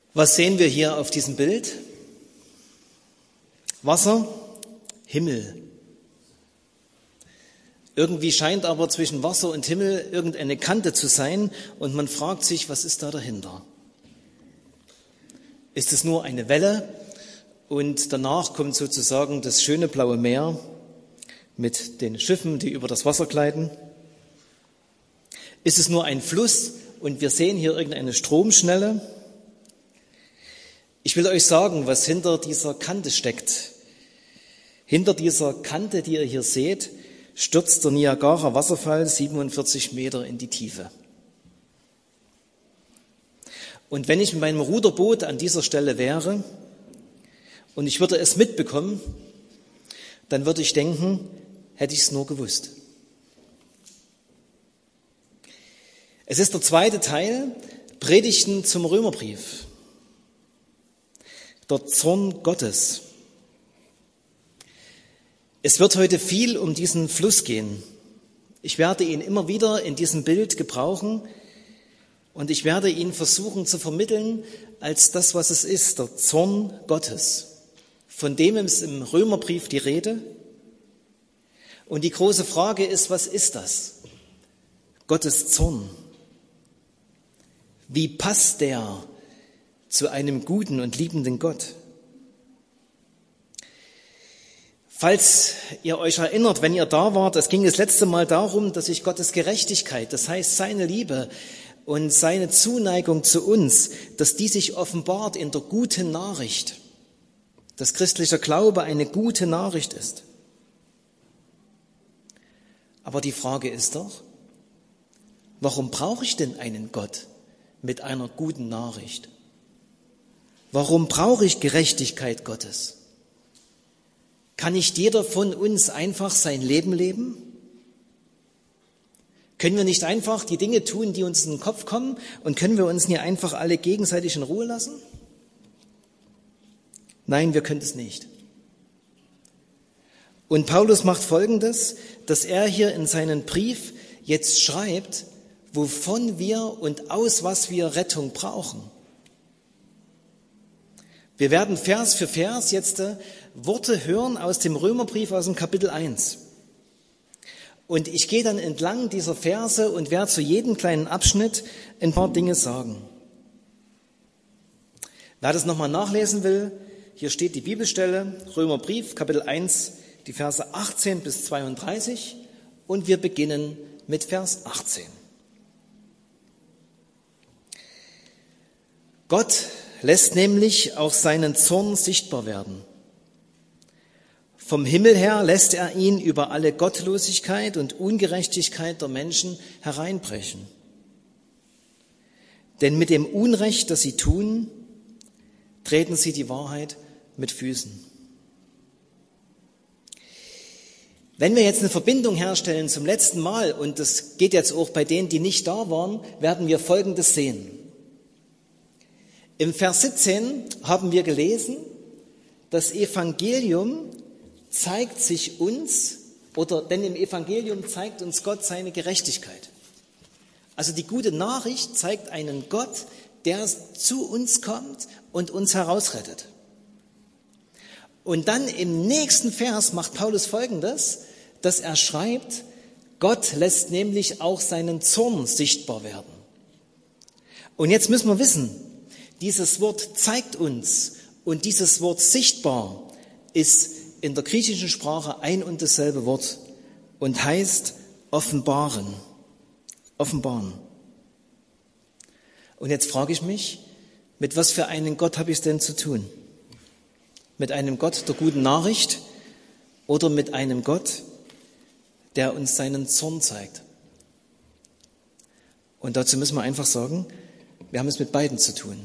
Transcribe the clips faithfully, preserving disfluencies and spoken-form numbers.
Was sehen wir hier auf diesem Bild? Wasser, Himmel. Irgendwie scheint aber zwischen Wasser und Himmel irgendeine Kante zu sein und man fragt sich, was ist da dahinter? Ist es nur eine Welle und danach kommt sozusagen das schöne blaue Meer mit den Schiffen, die über das Wasser gleiten? Ist es nur ein Fluss und wir sehen hier irgendeine Stromschnelle? Ich will euch sagen, was hinter dieser Kante steckt. Hinter dieser Kante, die ihr hier seht, stürzt der Niagara-Wasserfall siebenundvierzig Meter in die Tiefe. Und wenn ich mit meinem Ruderboot an dieser Stelle wäre und ich würde es mitbekommen, dann würde ich denken, hätte ich es nur gewusst. Es ist der zweite Teil, Predigten zum Römerbrief. Der Zorn Gottes. Es wird heute viel um diesen Fluss gehen. Ich werde ihn immer wieder in diesem Bild gebrauchen und ich werde ihn versuchen zu vermitteln als das, was es ist, der Zorn Gottes. Von dem ist im Römerbrief die Rede. Und die große Frage ist, was ist das? Gottes Zorn. Wie passt der zu einem guten und liebenden Gott? Falls ihr euch erinnert, wenn ihr da wart, es ging das letzte Mal darum, dass sich Gottes Gerechtigkeit, das heißt seine Liebe und seine Zuneigung zu uns, dass die sich offenbart in der guten Nachricht, dass christlicher Glaube eine gute Nachricht ist. Aber die Frage ist doch, warum brauche ich denn einen Gott mit einer guten Nachricht? Warum brauche ich Gerechtigkeit Gottes? Kann nicht jeder von uns einfach sein Leben leben? Können wir nicht einfach die Dinge tun, die uns in den Kopf kommen, und können wir uns nicht einfach alle gegenseitig in Ruhe lassen? Nein, wir können es nicht. Und Paulus macht Folgendes, dass er hier in seinen Brief jetzt schreibt, wovon wir und aus was wir Rettung brauchen. Wir werden Vers für Vers jetzt Worte hören aus dem Römerbrief, aus dem Kapitel eins. Und ich gehe dann entlang dieser Verse und werde zu jedem kleinen Abschnitt ein paar Dinge sagen. Wer das nochmal nachlesen will, hier steht die Bibelstelle, Römerbrief, Kapitel eins, die Verse achtzehn bis zweiunddreißig. Und wir beginnen mit Vers achtzehn. Gott lässt nämlich auch seinen Zorn sichtbar werden. Vom Himmel her lässt er ihn über alle Gottlosigkeit und Ungerechtigkeit der Menschen hereinbrechen. Denn mit dem Unrecht, das sie tun, treten sie die Wahrheit mit Füßen. Wenn wir jetzt eine Verbindung herstellen zum letzten Mal, und das geht jetzt auch bei denen, die nicht da waren, werden wir Folgendes sehen. Im Vers siebzehn haben wir gelesen, das Evangelium zeigt sich uns, oder denn im Evangelium zeigt uns Gott seine Gerechtigkeit. Also die gute Nachricht zeigt einen Gott, der zu uns kommt und uns herausrettet. Und dann im nächsten Vers macht Paulus Folgendes, dass er schreibt, Gott lässt nämlich auch seinen Zorn sichtbar werden. Und jetzt müssen wir wissen, dieses Wort zeigt uns und dieses Wort sichtbar ist in der griechischen Sprache ein und dasselbe Wort und heißt offenbaren. Offenbaren. Und jetzt frage ich mich, mit was für einem Gott habe ich es denn zu tun? Mit einem Gott der guten Nachricht oder mit einem Gott, der uns seinen Zorn zeigt? Und dazu müssen wir einfach sagen, wir haben es mit beiden zu tun.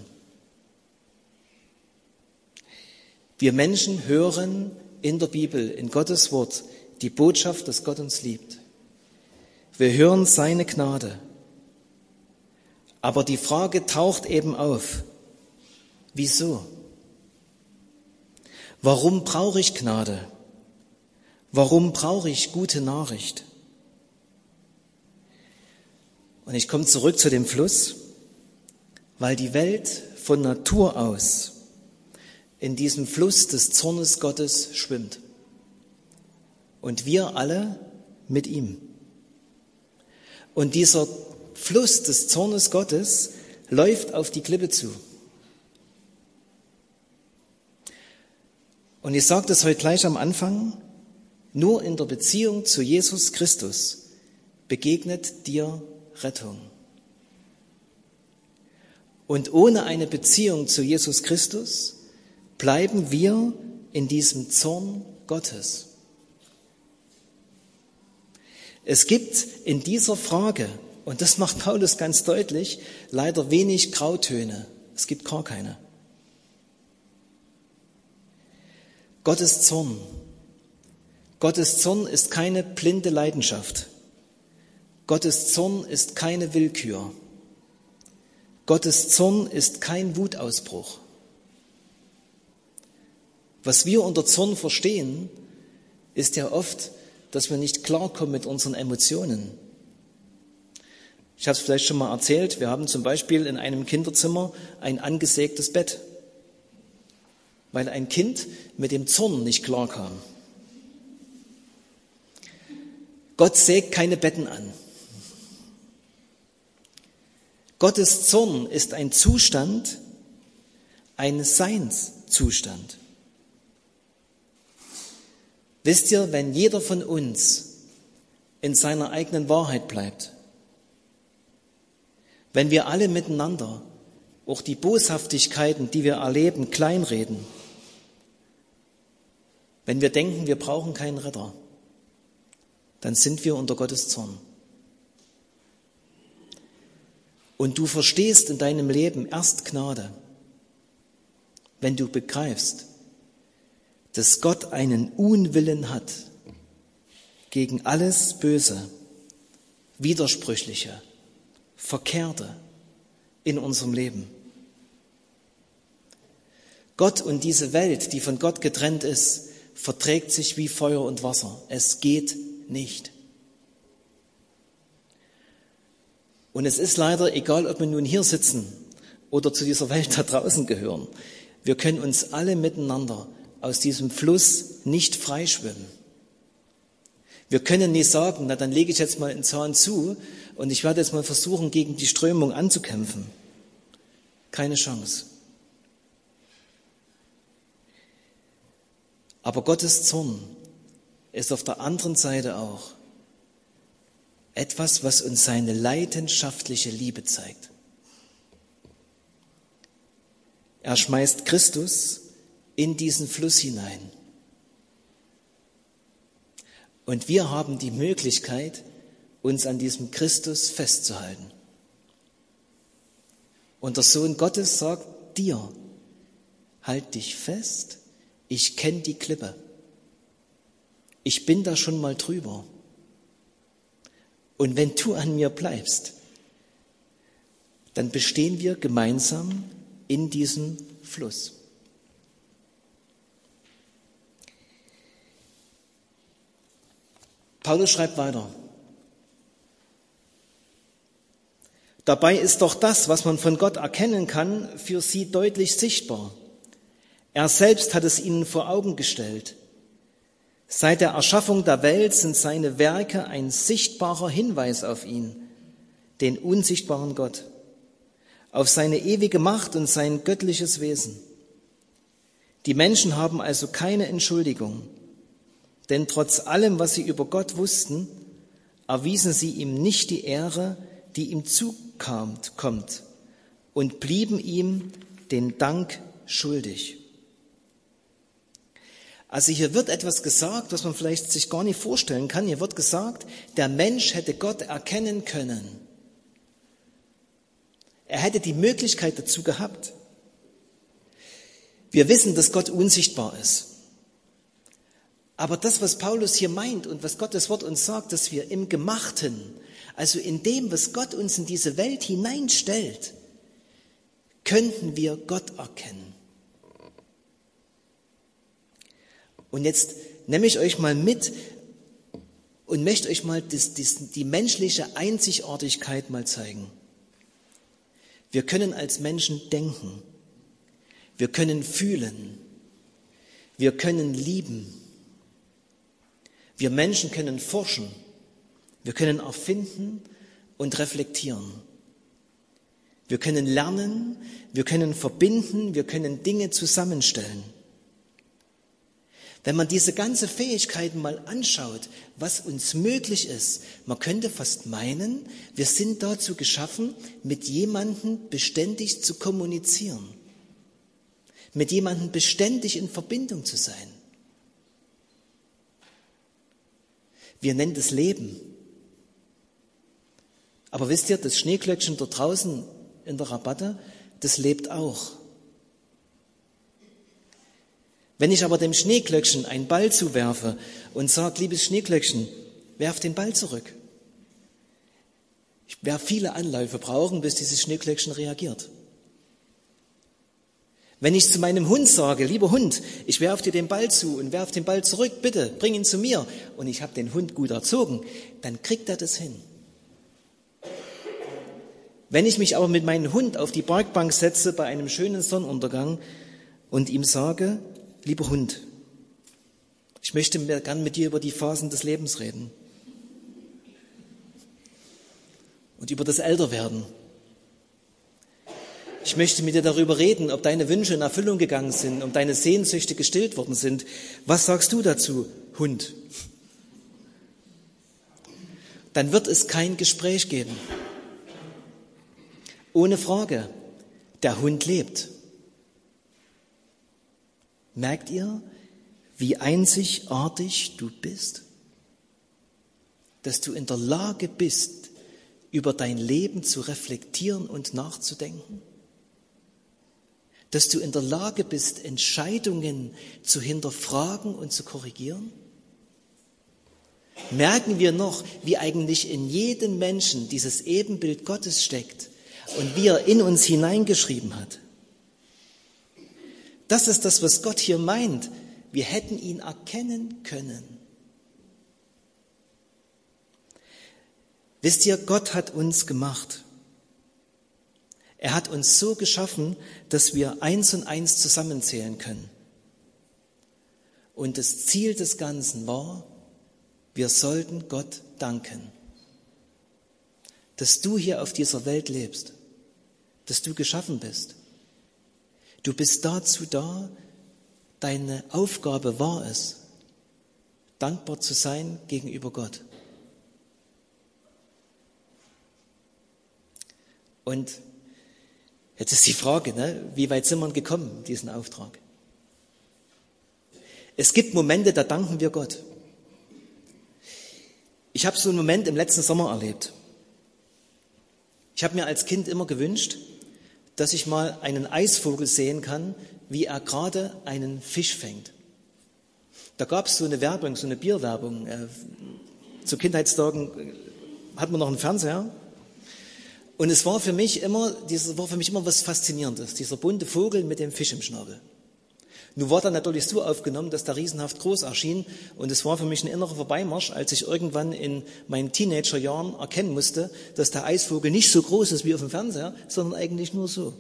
Wir Menschen hören in der Bibel, in Gottes Wort, die Botschaft, dass Gott uns liebt. Wir hören seine Gnade. Aber die Frage taucht eben auf, wieso? Warum brauche ich Gnade? Warum brauche ich gute Nachricht? Und ich komme zurück zu dem Fluss. weil die Welt von Natur aus in diesem Fluss des Zornes Gottes schwimmt. Und wir alle mit ihm. Und dieser Fluss des Zornes Gottes läuft auf die Klippe zu. Und ich sage das heute gleich am Anfang, nur in der Beziehung zu Jesus Christus begegnet dir Rettung. Und ohne eine Beziehung zu Jesus Christus bleiben wir in diesem Zorn Gottes. Es gibt in dieser Frage, und das macht Paulus ganz deutlich, leider wenig Grautöne. Es gibt gar keine. Gottes Zorn. Gottes Zorn ist keine blinde Leidenschaft. Gottes Zorn ist keine Willkür. Gottes Zorn ist kein Wutausbruch. Was wir unter Zorn verstehen, ist ja oft, dass wir nicht klarkommen mit unseren Emotionen. Ich habe es vielleicht schon mal erzählt, wir haben zum Beispiel in einem Kinderzimmer ein angesägtes Bett, weil ein Kind mit dem Zorn nicht klarkam. Gott sägt keine Betten an. Gottes Zorn ist ein Zustand, ein Seinszustand. Wisst ihr, wenn jeder von uns in seiner eigenen Wahrheit bleibt, wenn wir alle miteinander auch die Boshaftigkeiten, die wir erleben, kleinreden, wenn wir denken, wir brauchen keinen Retter, dann sind wir unter Gottes Zorn. Und du verstehst in deinem Leben erst Gnade, wenn du begreifst, dass Gott einen Unwillen hat gegen alles Böse, Widersprüchliche, Verkehrte in unserem Leben. Gott und diese Welt, die von Gott getrennt ist, verträgt sich wie Feuer und Wasser. Es geht nicht. Und es ist leider egal, ob wir nun hier sitzen oder zu dieser Welt da draußen gehören. Wir können uns alle miteinander aus diesem Fluss nicht freischwimmen. Wir können nicht sagen, na dann lege ich jetzt mal einen Zahn zu und ich werde jetzt mal versuchen, gegen die Strömung anzukämpfen. Keine Chance. Aber Gottes Zorn ist auf der anderen Seite auch etwas, was uns seine leidenschaftliche Liebe zeigt. Er schmeißt Christus in diesen Fluss hinein. Und wir haben die Möglichkeit, uns an diesem Christus festzuhalten. Und der Sohn Gottes sagt dir, halt dich fest, ich kenne die Klippe. Ich bin da schon mal drüber. Und wenn du an mir bleibst, dann bestehen wir gemeinsam in diesem Fluss. Paulus schreibt weiter. Dabei ist doch das, was man von Gott erkennen kann, für sie deutlich sichtbar. Er selbst hat es ihnen vor Augen gestellt. Seit der Erschaffung der Welt sind seine Werke ein sichtbarer Hinweis auf ihn, den unsichtbaren Gott, auf seine ewige Macht und sein göttliches Wesen. Die Menschen haben also keine Entschuldigung, denn trotz allem, was sie über Gott wussten, erwiesen sie ihm nicht die Ehre, die ihm zukommt, kommt, und blieben ihm den Dank schuldig. Also hier wird etwas gesagt, was man vielleicht sich gar nicht vorstellen kann. Hier wird gesagt, der Mensch hätte Gott erkennen können. Er hätte die Möglichkeit dazu gehabt. Wir wissen, dass Gott unsichtbar ist. Aber das, was Paulus hier meint und was Gottes Wort uns sagt, dass wir im Gemachten, also in dem, was Gott uns in diese Welt hineinstellt, könnten wir Gott erkennen. Und jetzt nehme ich euch mal mit und möchte euch mal das, das, die menschliche Einzigartigkeit mal zeigen. Wir können als Menschen denken. Wir können fühlen. Wir können lieben. Wir Menschen können forschen. Wir können erfinden und reflektieren. Wir können lernen, wir können verbinden, wir können Dinge zusammenstellen. Wenn man diese ganze Fähigkeiten mal anschaut, was uns möglich ist, man könnte fast meinen, wir sind dazu geschaffen, mit jemandem beständig zu kommunizieren, mit jemandem beständig in Verbindung zu sein. Wir nennen das Leben. Aber wisst ihr, das Schneeglöckchen da draußen in der Rabatte, das lebt auch. Wenn ich aber dem Schneeglöckchen einen Ball zuwerfe und sage, liebes Schneeglöckchen, werf den Ball zurück. Ich werde viele Anläufe brauchen, bis dieses Schneeglöckchen reagiert. Wenn ich zu meinem Hund sage, lieber Hund, ich werfe dir den Ball zu und werf den Ball zurück, bitte, bring ihn zu mir, und ich habe den Hund gut erzogen, dann kriegt er das hin. Wenn ich mich aber mit meinem Hund auf die Parkbank setze bei einem schönen Sonnenuntergang und ihm sage, lieber Hund, ich möchte gern mit dir über die Phasen des Lebens reden und über das Älterwerden. Ich möchte mit dir darüber reden, ob deine Wünsche in Erfüllung gegangen sind, ob deine Sehnsüchte gestillt worden sind. Was sagst du dazu, Hund? Dann wird es kein Gespräch geben. Ohne Frage, der Hund lebt. Merkt ihr, wie einzigartig du bist? Dass du in der Lage bist, über dein Leben zu reflektieren und nachzudenken? Dass du in der Lage bist, Entscheidungen zu hinterfragen und zu korrigieren? Merken wir noch, wie eigentlich in jedem Menschen dieses Ebenbild Gottes steckt und wie er in uns hineingeschrieben hat? Das ist das, was Gott hier meint. Wir hätten ihn erkennen können. Wisst ihr, Gott hat uns gemacht. Er hat uns so geschaffen, dass wir eins und eins zusammenzählen können. Und das Ziel des Ganzen war, wir sollten Gott danken, dass du hier auf dieser Welt lebst, dass du geschaffen bist. Du bist dazu da, deine Aufgabe war es, dankbar zu sein gegenüber Gott. Und jetzt ist die Frage, ne, wie weit sind wir gekommen, diesen Auftrag? Es gibt Momente, da danken wir Gott. Ich habe so einen Moment im letzten Sommer erlebt. Ich habe mir als Kind immer gewünscht, dass ich mal einen Eisvogel sehen kann, wie er gerade einen Fisch fängt. Da gab es so eine Werbung, so eine Bierwerbung. Äh, zu Kindheitstagen hatten wir noch einen Fernseher. Und es war für mich immer, dieses war für mich immer was Faszinierendes, dieser bunte Vogel mit dem Fisch im Schnabel. Nun war dann natürlich so aufgenommen, dass der riesenhaft groß erschien, und es war für mich ein innerer Vorbeimarsch, als ich irgendwann in meinen Teenagerjahren erkennen musste, dass der Eisvogel nicht so groß ist wie auf dem Fernseher, sondern eigentlich nur so.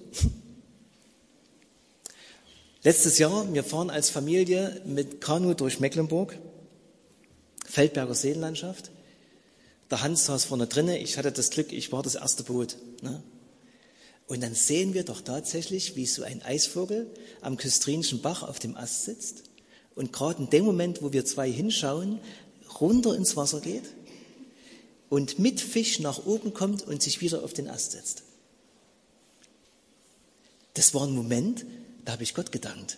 Letztes Jahr, wir fahren als Familie mit Kanu durch Mecklenburg, Feldberger Seenlandschaft. Der Hans saß vorne drinne, ich hatte das Glück, ich war das erste Boot. Ne? Und dann sehen wir doch tatsächlich, wie so ein Eisvogel am Küstrinischen Bach auf dem Ast sitzt und gerade in dem Moment, wo wir zwei hinschauen, runter ins Wasser geht und mit Fisch nach oben kommt und sich wieder auf den Ast setzt. Das war ein Moment, da habe ich Gott gedankt.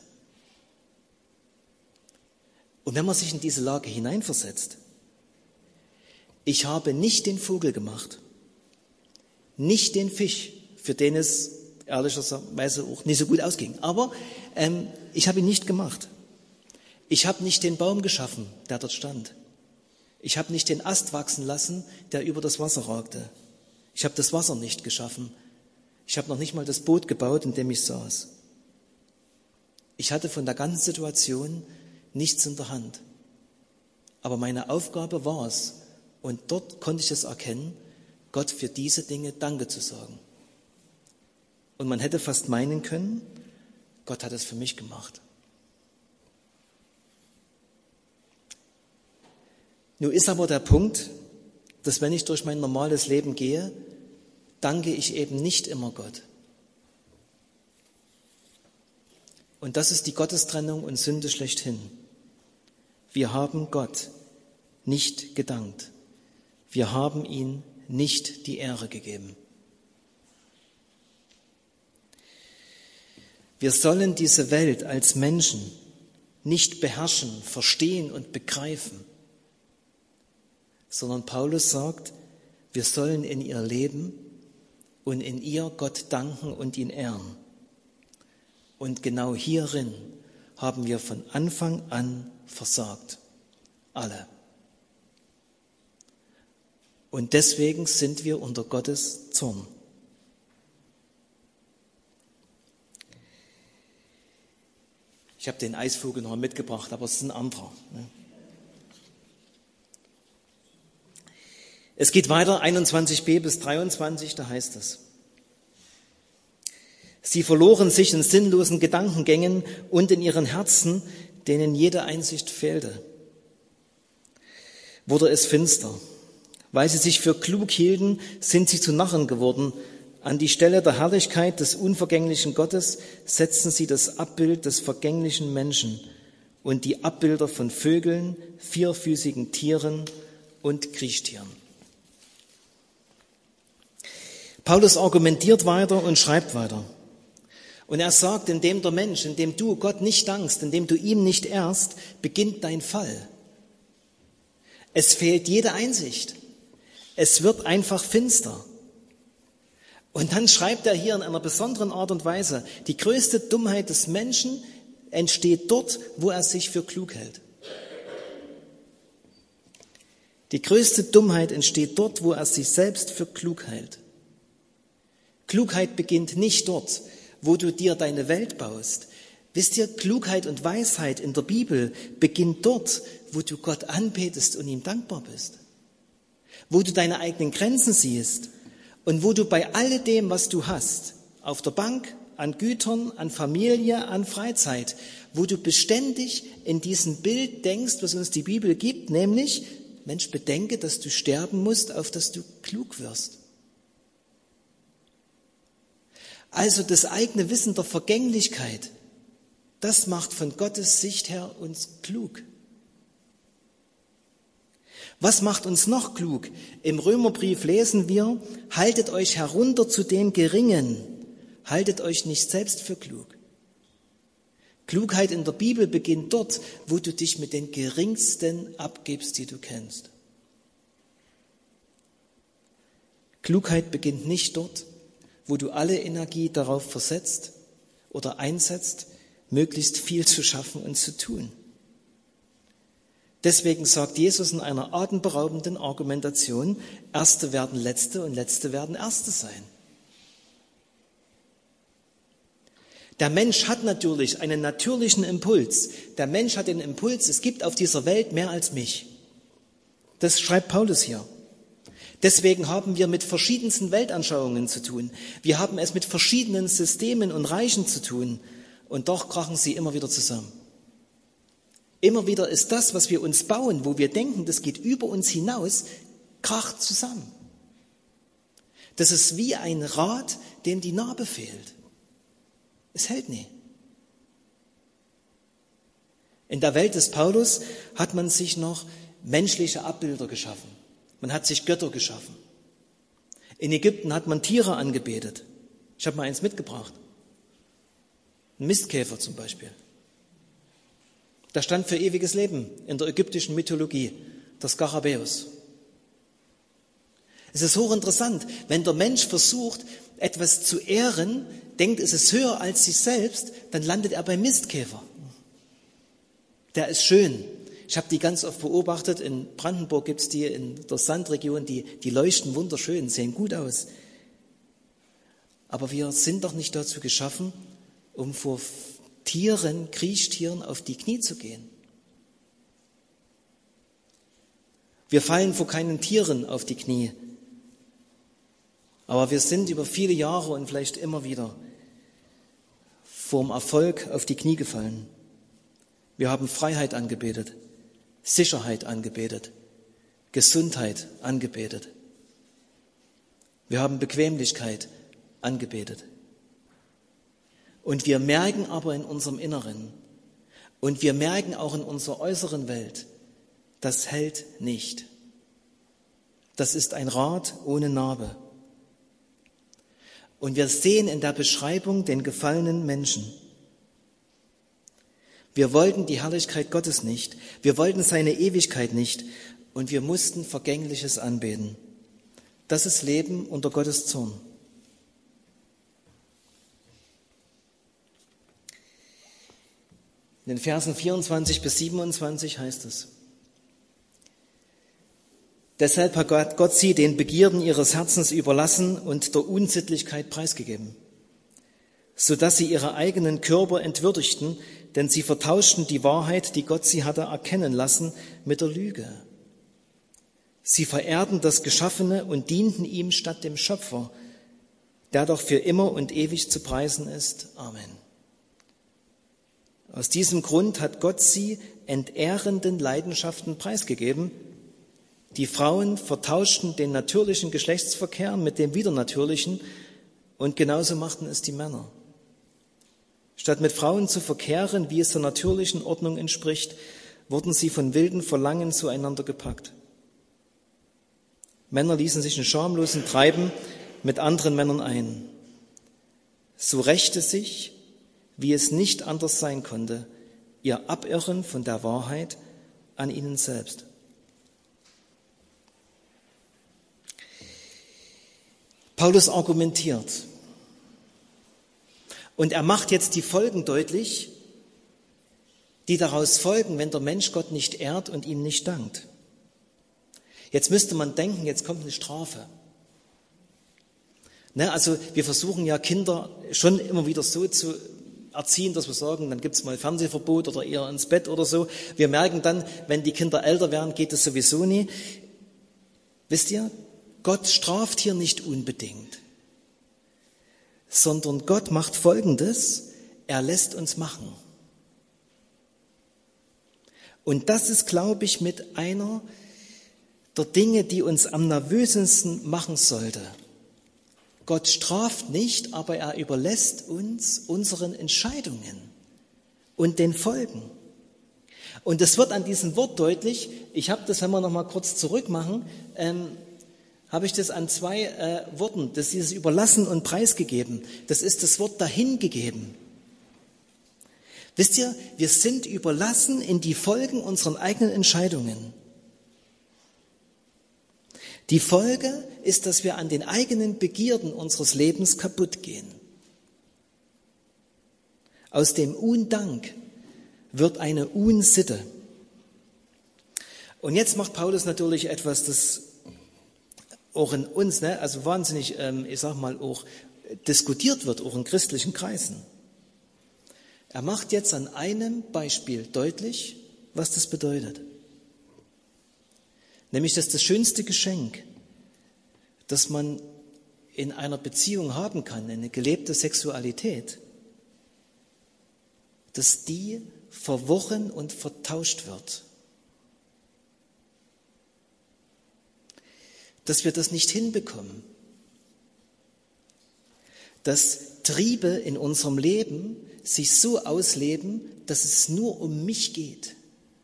Und wenn man sich in diese Lage hineinversetzt, ich habe nicht den Vogel gemacht, nicht den Fisch, für den es ehrlicherweise auch nicht so gut ausging. Aber ähm, ich habe ihn nicht gemacht. Ich habe nicht den Baum geschaffen, der dort stand. Ich habe nicht den Ast wachsen lassen, der über das Wasser ragte. Ich habe das Wasser nicht geschaffen. Ich habe noch nicht mal das Boot gebaut, in dem ich saß. Ich hatte von der ganzen Situation nichts in der Hand. Aber meine Aufgabe war es, und dort konnte ich es erkennen, Gott für diese Dinge Danke zu sagen. Und man hätte fast meinen können, Gott hat es für mich gemacht. Nun ist aber der Punkt, dass wenn ich durch mein normales Leben gehe, danke ich eben nicht immer Gott. Und das ist die Gottestrennung und Sünde schlechthin. Wir haben Gott nicht gedankt. Wir haben ihm nicht die Ehre gegeben. Wir sollen diese Welt als Menschen nicht beherrschen, verstehen und begreifen, sondern Paulus sagt, wir sollen in ihr leben und in ihr Gott danken und ihn ehren. Und genau hierin haben wir von Anfang an versagt. Alle. Und deswegen sind wir unter Gottes Zorn. Ich habe den Eisvogel noch mitgebracht, aber es ist ein anderer. Es geht weiter, einundzwanzig b bis dreiundzwanzig, da heißt es: Sie verloren sich in sinnlosen Gedankengängen und in ihren Herzen, denen jede Einsicht fehlte. Wurde es finster. Weil sie sich für klug hielten, sind sie zu Narren geworden. An die Stelle der Herrlichkeit des unvergänglichen Gottes setzten sie das Abbild des vergänglichen Menschen und die Abbilder von Vögeln, vierfüßigen Tieren und Kriechtieren. Paulus argumentiert weiter und schreibt weiter. Und er sagt, indem der Mensch, indem du Gott nicht dankst, indem du ihm nicht ehrst, beginnt dein Fall. Es fehlt jede Einsicht. Es wird einfach finster. Und dann schreibt er hier in einer besonderen Art und Weise, die größte Dummheit des Menschen entsteht dort, wo er sich für klug hält. Die größte Dummheit entsteht dort, wo er sich selbst für klug hält. Klugheit beginnt nicht dort, wo du dir deine Welt baust. Wisst ihr, Klugheit und Weisheit in der Bibel beginnt dort, wo du Gott anbetest und ihm dankbar bist. Wo du deine eigenen Grenzen siehst und wo du bei alledem, was du hast, auf der Bank, an Gütern, an Familie, an Freizeit, wo du beständig in diesem Bild denkst, was uns die Bibel gibt, nämlich, Mensch, bedenke, dass du sterben musst, auf dass du klug wirst. Also das eigene Wissen der Vergänglichkeit, das macht von Gottes Sicht her uns klug. Was macht uns noch klug? Im Römerbrief lesen wir, haltet euch herunter zu den Geringen, haltet euch nicht selbst für klug. Klugheit in der Bibel beginnt dort, wo du dich mit den Geringsten abgibst, die du kennst. Klugheit beginnt nicht dort, wo du alle Energie darauf versetzt oder einsetzt, möglichst viel zu schaffen und zu tun. Deswegen sagt Jesus in einer atemberaubenden Argumentation, Erste werden Letzte und Letzte werden Erste sein. Der Mensch hat natürlich einen natürlichen Impuls. Der Mensch hat den Impuls, es gibt auf dieser Welt mehr als mich. Das schreibt Paulus hier. Deswegen haben wir mit verschiedensten Weltanschauungen zu tun. Wir haben es mit verschiedenen Systemen und Reichen zu tun. Und doch krachen sie immer wieder zusammen. Immer wieder ist das, was wir uns bauen, wo wir denken, das geht über uns hinaus, kracht zusammen. Das ist wie ein Rad, dem die Nabe fehlt. Es hält nie. In der Welt des Paulus hat man sich noch menschliche Abbilder geschaffen. Man hat sich Götter geschaffen. In Ägypten hat man Tiere angebetet. Ich habe mal eins mitgebracht. Ein Mistkäfer zum Beispiel. Der stand für ewiges Leben in der ägyptischen Mythologie, der Skarabäus. Es ist hochinteressant, wenn der Mensch versucht, etwas zu ehren, denkt, es ist höher als sich selbst, dann landet er beim Mistkäfer. Der ist schön. Ich habe die ganz oft beobachtet. In Brandenburg gibt es die in der Sandregion, die, die leuchten wunderschön, sehen gut aus. Aber wir sind doch nicht dazu geschaffen, um vor Tieren, Kriechtieren auf die Knie zu gehen. Wir fallen vor keinen Tieren auf die Knie. Aber wir sind über viele Jahre und vielleicht immer wieder vor dem Erfolg auf die Knie gefallen. Wir haben Freiheit angebetet, Sicherheit angebetet, Gesundheit angebetet. Wir haben Bequemlichkeit angebetet. Und wir merken aber in unserem Inneren und wir merken auch in unserer äußeren Welt, das hält nicht. Das ist ein Rad ohne Narbe. Und wir sehen in der Beschreibung den gefallenen Menschen. Wir wollten die Herrlichkeit Gottes nicht, wir wollten seine Ewigkeit nicht und wir mussten Vergängliches anbeten. Das ist Leben unter Gottes Zorn. In den Versen vierundzwanzig bis siebenundzwanzig heißt es: Deshalb hat Gott sie den Begierden ihres Herzens überlassen und der Unsittlichkeit preisgegeben, sodass sie ihre eigenen Körper entwürdigten, denn sie vertauschten die Wahrheit, die Gott sie hatte erkennen lassen, mit der Lüge. Sie verehrten das Geschaffene und dienten ihm statt dem Schöpfer, der doch für immer und ewig zu preisen ist. Amen. Aus diesem Grund hat Gott sie entehrenden Leidenschaften preisgegeben. Die Frauen vertauschten den natürlichen Geschlechtsverkehr mit dem widernatürlichen und genauso machten es die Männer. Statt mit Frauen zu verkehren, wie es der natürlichen Ordnung entspricht, wurden sie von wilden Verlangen zueinander gepackt. Männer ließen sich in schamlosen Treiben mit anderen Männern ein. So rächte sich, wie es nicht anders sein konnte, ihr Abirren von der Wahrheit an ihnen selbst. Paulus argumentiert und er macht jetzt die Folgen deutlich, die daraus folgen, wenn der Mensch Gott nicht ehrt und ihm nicht dankt. Jetzt müsste man denken, jetzt kommt eine Strafe. Ne, also wir versuchen ja Kinder schon immer wieder so zu erziehen, dass wir sagen, dann gibt es mal Fernsehverbot oder eher ins Bett oder so. Wir merken dann, wenn die Kinder älter werden, geht es sowieso nie. Wisst ihr, Gott straft hier nicht unbedingt, sondern Gott macht Folgendes: Er lässt uns machen. Und das ist, glaube ich, mit einer der Dinge, die uns am nervösesten machen sollte. Gott straft nicht, aber er überlässt uns unseren Entscheidungen und den Folgen. Und es wird an diesem Wort deutlich, ich habe das, wenn wir noch mal kurz zurück machen, ähm, habe ich das an zwei äh, Worten, das ist dieses Überlassen und Preisgegeben. Das ist das Wort dahingegeben. Wisst ihr, wir sind überlassen in die Folgen unserer eigenen Entscheidungen. Die Folge ist, dass wir an den eigenen Begierden unseres Lebens kaputt gehen. Aus dem Undank wird eine Unsitte. Und jetzt macht Paulus natürlich etwas, das auch in uns, ne, also wahnsinnig, ähm, ich sag mal, auch diskutiert wird, auch in christlichen Kreisen. Er macht jetzt an einem Beispiel deutlich, was das bedeutet. Nämlich, dass das schönste Geschenk, das man in einer Beziehung haben kann, eine gelebte Sexualität, dass die verworren und vertauscht wird. Dass wir das nicht hinbekommen. Dass Triebe in unserem Leben sich so ausleben, dass es nur um mich geht.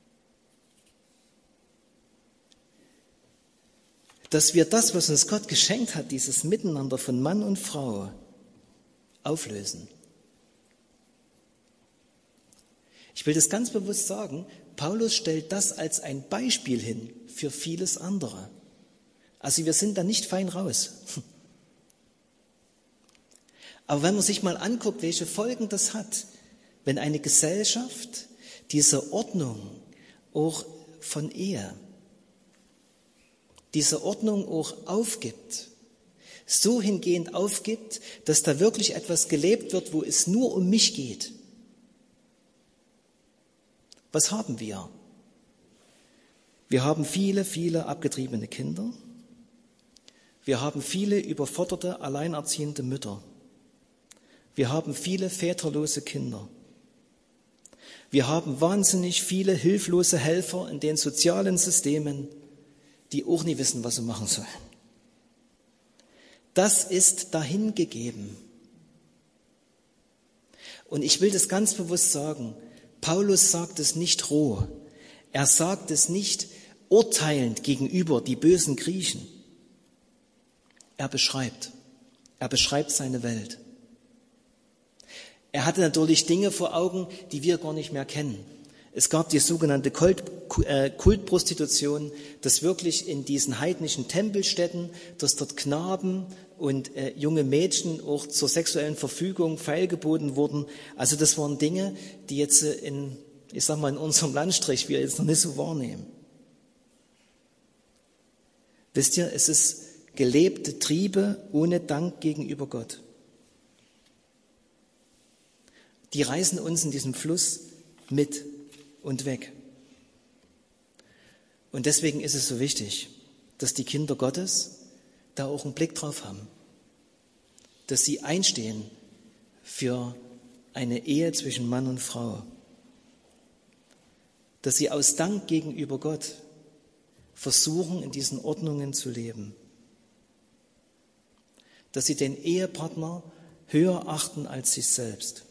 Dass wir das, was uns Gott geschenkt hat, dieses Miteinander von Mann und Frau, auflösen. Ich will das ganz bewusst sagen, Paulus stellt das als ein Beispiel hin für vieles andere. Also wir sind da nicht fein raus. Aber wenn man sich mal anguckt, welche Folgen das hat, wenn eine Gesellschaft diese Ordnung auch von Ehe, diese Ordnung auch aufgibt, so hingehend aufgibt, dass da wirklich etwas gelebt wird, wo es nur um mich geht. Was haben wir? Wir haben viele, viele abgetriebene Kinder. Wir haben viele überforderte, alleinerziehende Mütter. Wir haben viele väterlose Kinder. Wir haben wahnsinnig viele hilflose Helfer in den sozialen Systemen, die auch nie wissen, was sie machen sollen. Das ist dahingegeben. Und ich will das ganz bewusst sagen, Paulus sagt es nicht roh. Er sagt es nicht urteilend gegenüber die bösen Griechen. Er beschreibt. Er beschreibt seine Welt. Er hatte natürlich Dinge vor Augen, die wir gar nicht mehr kennen. Es gab die sogenannte Kult, äh, Kultprostitution, dass wirklich in diesen heidnischen Tempelstätten, dass dort Knaben und äh, junge Mädchen auch zur sexuellen Verfügung feilgeboten wurden. Also das waren Dinge, die jetzt in, ich sag mal, in unserem Landstrich wir jetzt noch nicht so wahrnehmen. Wisst ihr, es ist gelebte Triebe ohne Dank gegenüber Gott. Die reißen uns in diesem Fluss mit und weg. Und deswegen ist es so wichtig, dass die Kinder Gottes da auch einen Blick drauf haben, dass sie einstehen für eine Ehe zwischen Mann und Frau, dass sie aus Dank gegenüber Gott versuchen, in diesen Ordnungen zu leben, dass sie den Ehepartner höher achten als sich selbst.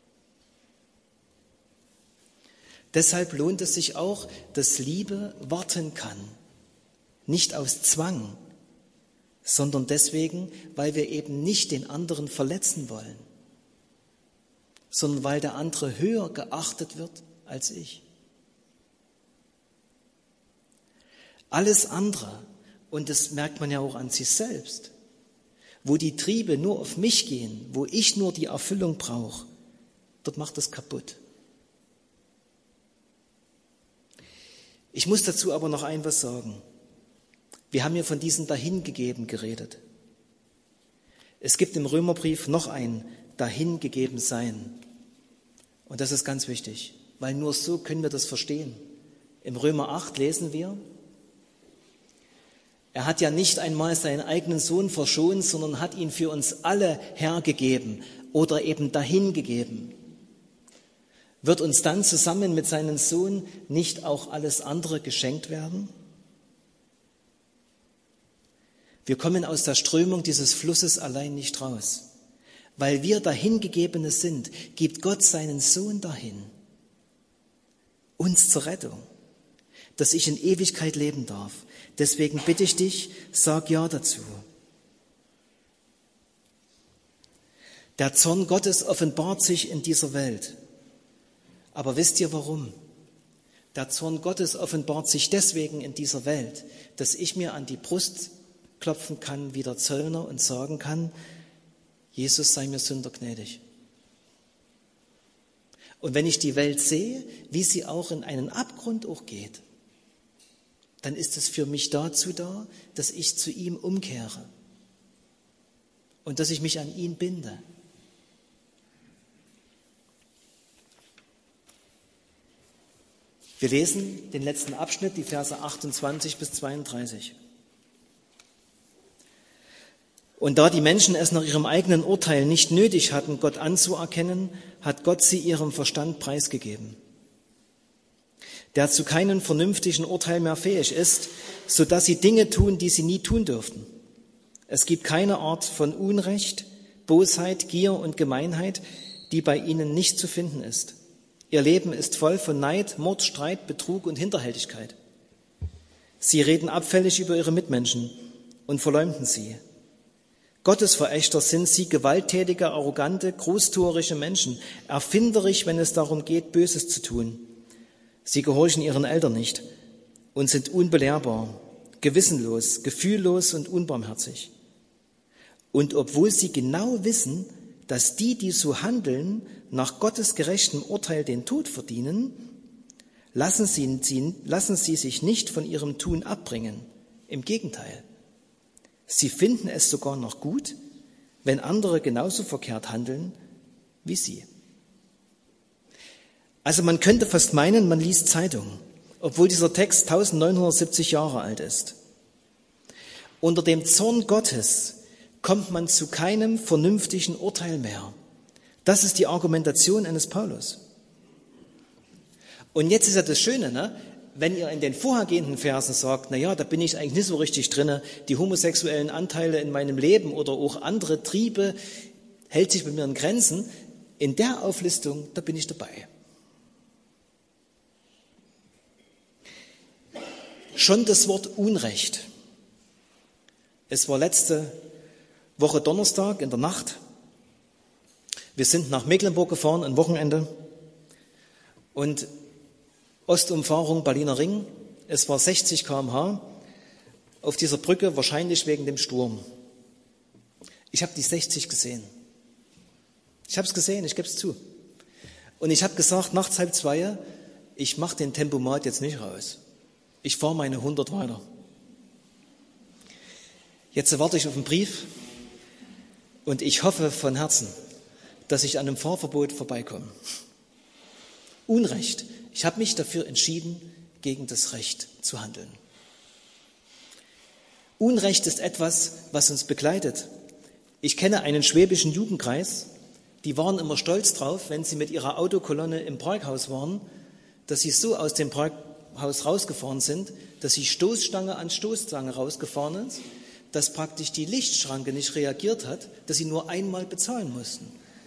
Deshalb lohnt es sich auch, dass Liebe warten kann, nicht aus Zwang, sondern deswegen, weil wir eben nicht den anderen verletzen wollen, sondern weil der andere höher geachtet wird als ich. Alles andere, und das merkt man ja auch an sich selbst, wo die Triebe nur auf mich gehen, wo ich nur die Erfüllung brauche, dort macht es kaputt. Ich muss dazu aber noch ein was sagen. Wir haben ja von diesem Dahingegeben geredet. Es gibt im Römerbrief noch ein Dahingegebensein. Und das ist ganz wichtig, weil nur so können wir das verstehen. Im Römer acht lesen wir, er hat ja nicht einmal seinen eigenen Sohn verschont, sondern hat ihn für uns alle hergegeben oder eben dahingegeben. Wird uns dann zusammen mit seinem Sohn nicht auch alles andere geschenkt werden? Wir kommen aus der Strömung dieses Flusses allein nicht raus. Weil wir Dahingegebene sind, gibt Gott seinen Sohn dahin, uns zur Rettung, dass ich in Ewigkeit leben darf. Deswegen bitte ich dich, sag ja dazu. Der Zorn Gottes offenbart sich in dieser Welt. Aber wisst ihr warum? Der Zorn Gottes offenbart sich deswegen in dieser Welt, dass ich mir an die Brust klopfen kann wie der Zöllner und sagen kann, Jesus sei mir Sünder gnädig. Und wenn ich die Welt sehe, wie sie auch in einen Abgrund auch geht, dann ist es für mich dazu da, dass ich zu ihm umkehre und dass ich mich an ihn binde. Wir lesen den letzten Abschnitt, die Verse achtundzwanzig bis zweiunddreißig. Und da die Menschen es nach ihrem eigenen Urteil nicht nötig hatten, Gott anzuerkennen, hat Gott sie ihrem Verstand preisgegeben, der zu keinem vernünftigen Urteil mehr fähig ist, so dass sie Dinge tun, die sie nie tun dürften. Es gibt keine Art von Unrecht, Bosheit, Gier und Gemeinheit, die bei ihnen nicht zu finden ist. Ihr Leben ist voll von Neid, Mord, Streit, Betrug und Hinterhältigkeit. Sie reden abfällig über ihre Mitmenschen und verleumden sie. Gottesverächter sind sie, gewalttätige, arrogante, großtuerische Menschen, erfinderisch, wenn es darum geht, Böses zu tun. Sie gehorchen ihren Eltern nicht und sind unbelehrbar, gewissenlos, gefühllos und unbarmherzig. Und obwohl sie genau wissen, dass die, die so handeln, nach Gottes gerechtem Urteil den Tod verdienen, lassen sie, sie, lassen sie sich nicht von ihrem Tun abbringen. Im Gegenteil. Sie finden es sogar noch gut, wenn andere genauso verkehrt handeln wie sie. Also man könnte fast meinen, man liest Zeitung, obwohl dieser Text neunzehnhundertsiebzig Jahre alt ist. Unter dem Zorn Gottes kommt man zu keinem vernünftigen Urteil mehr, Das ist die Argumentation eines Paulus. Und jetzt ist ja das Schöne, ne? Wenn ihr in den vorhergehenden Versen sagt, na ja, da bin ich eigentlich nicht so richtig drinne, die homosexuellen Anteile in meinem Leben oder auch andere Triebe hält sich bei mir in Grenzen, in der Auflistung, da bin ich dabei. Schon das Wort Unrecht. Es war letzte Woche Donnerstag in der Nacht. Wir sind nach Mecklenburg gefahren, ein Wochenende. Und Ostumfahrung Berliner Ring. Es war sechzig Kilometer pro Stunde auf dieser Brücke, wahrscheinlich wegen dem Sturm. Ich habe die sechzig gesehen. Ich habe es gesehen, ich gebe es zu. Und ich habe gesagt, nachts halb zwei, ich mache den Tempomat jetzt nicht raus. Ich fahre meine hundert weiter. Jetzt warte ich auf einen Brief und ich hoffe von Herzen, dass ich an einem Fahrverbot vorbeikomme. Unrecht. Ich habe mich dafür entschieden, gegen das Recht zu handeln. Unrecht ist etwas, was uns begleitet. Ich kenne einen schwäbischen Jugendkreis, die waren immer stolz drauf, wenn sie mit ihrer Autokolonne im Parkhaus waren, dass sie so aus dem Parkhaus rausgefahren sind, dass sie Stoßstange an Stoßstange rausgefahren ist, dass praktisch die Lichtschranke nicht reagiert hat, dass sie nur einmal bezahlen mussten.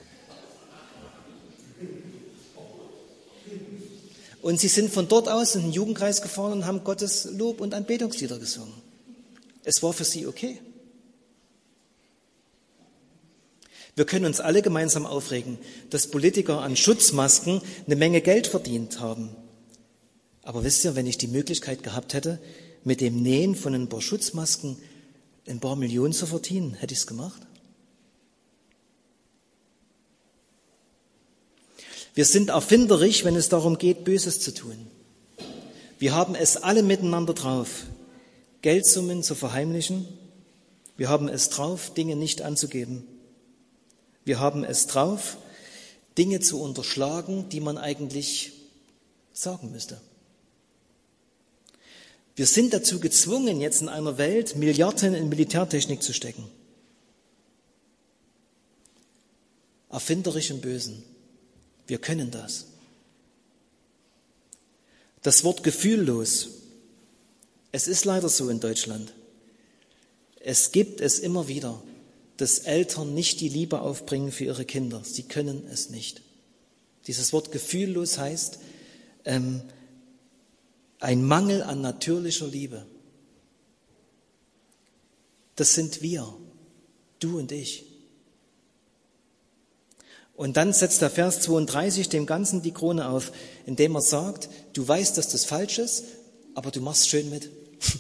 Und sie sind von dort aus in den Jugendkreis gefahren und haben Gottes Lob- und Anbetungslieder gesungen. Es war für sie okay. Wir können uns alle gemeinsam aufregen, dass Politiker an Schutzmasken eine Menge Geld verdient haben. Aber wisst ihr, wenn ich die Möglichkeit gehabt hätte, mit dem Nähen von ein paar Schutzmasken ein paar Millionen zu verdienen, hätte ich es gemacht? Wir sind erfinderisch, wenn es darum geht, Böses zu tun. Wir haben es alle miteinander drauf, Geldsummen zu verheimlichen. Wir haben es drauf, Dinge nicht anzugeben. Wir haben es drauf, Dinge zu unterschlagen, die man eigentlich sagen müsste. Wir sind dazu gezwungen, jetzt in einer Welt Milliarden in Militärtechnik zu stecken. Erfinderisch im Bösen. Wir können das. Das Wort gefühllos. Es ist leider so in Deutschland. Es gibt es immer wieder, dass Eltern nicht die Liebe aufbringen für ihre Kinder. Sie können es nicht. Dieses Wort gefühllos heißt ähm, ein Mangel an natürlicher Liebe. Das sind wir, du und ich. Und dann setzt der Vers zweiunddreißig dem Ganzen die Krone auf, indem er sagt, du weißt, dass das falsch ist, aber du machst schön mit.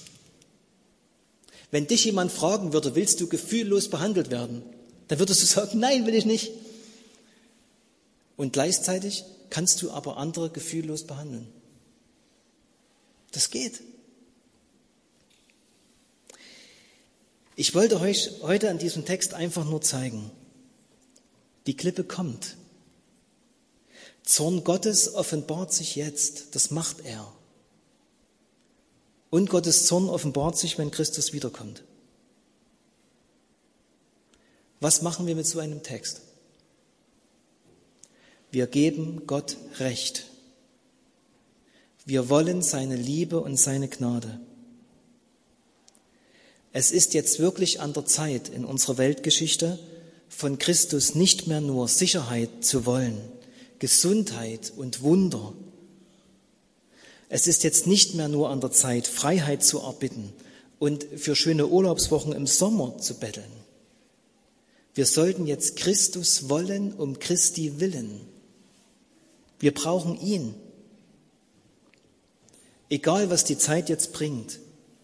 Wenn dich jemand fragen würde, willst du gefühllos behandelt werden, dann würdest du sagen, nein, will ich nicht. Und gleichzeitig kannst du aber andere gefühllos behandeln. Das geht. Ich wollte euch heute an diesem Text einfach nur zeigen, die Klippe kommt. Zorn Gottes offenbart sich jetzt, das macht er. Und Gottes Zorn offenbart sich, wenn Christus wiederkommt. Was machen wir mit so einem Text? Wir geben Gott Recht. Wir wollen seine Liebe und seine Gnade. Es ist jetzt wirklich an der Zeit in unserer Weltgeschichte, von Christus nicht mehr nur Sicherheit zu wollen, Gesundheit und Wunder. Es ist jetzt nicht mehr nur an der Zeit, Freiheit zu erbitten und für schöne Urlaubswochen im Sommer zu betteln. Wir sollten jetzt Christus wollen um Christi willen. Wir brauchen ihn. Egal, was die Zeit jetzt bringt.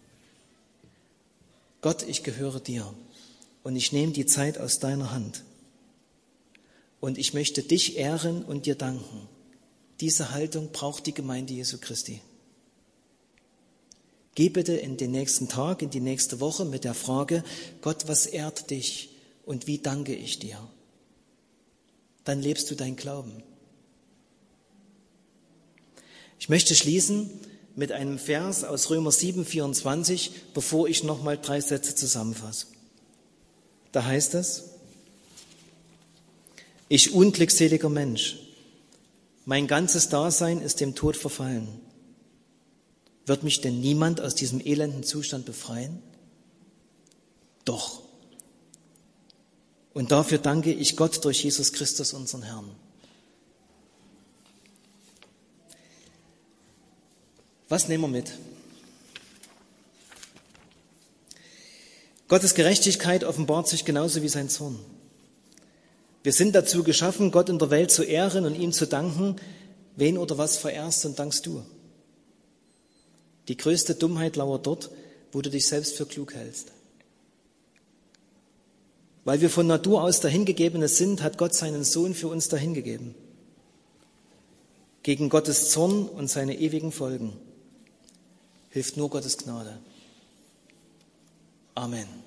Gott, ich gehöre dir. Und ich nehme die Zeit aus deiner Hand. Und ich möchte dich ehren und dir danken. Diese Haltung braucht die Gemeinde Jesu Christi. Geh bitte in den nächsten Tag, in die nächste Woche mit der Frage, Gott, was ehrt dich und wie danke ich dir? Dann lebst du dein Glauben. Ich möchte schließen mit einem Vers aus Römer sieben, vierundzwanzig, bevor ich nochmal drei Sätze zusammenfasse. Da heißt es, Ich unglückseliger Mensch, mein ganzes Dasein ist dem Tod verfallen. Wird mich denn niemand aus diesem elenden Zustand befreien? Doch. Und dafür danke ich Gott durch Jesus Christus, unseren Herrn. Was nehmen wir mit? Gottes Gerechtigkeit offenbart sich genauso wie sein Zorn. Wir sind dazu geschaffen, Gott in der Welt zu ehren und ihm zu danken. Wen oder was verehrst und dankst du? Die größte Dummheit lauert dort, wo du dich selbst für klug hältst. Weil wir von Natur aus Dahingegebene sind, hat Gott seinen Sohn für uns dahingegeben. Gegen Gottes Zorn und seine ewigen Folgen hilft nur Gottes Gnade. Amen.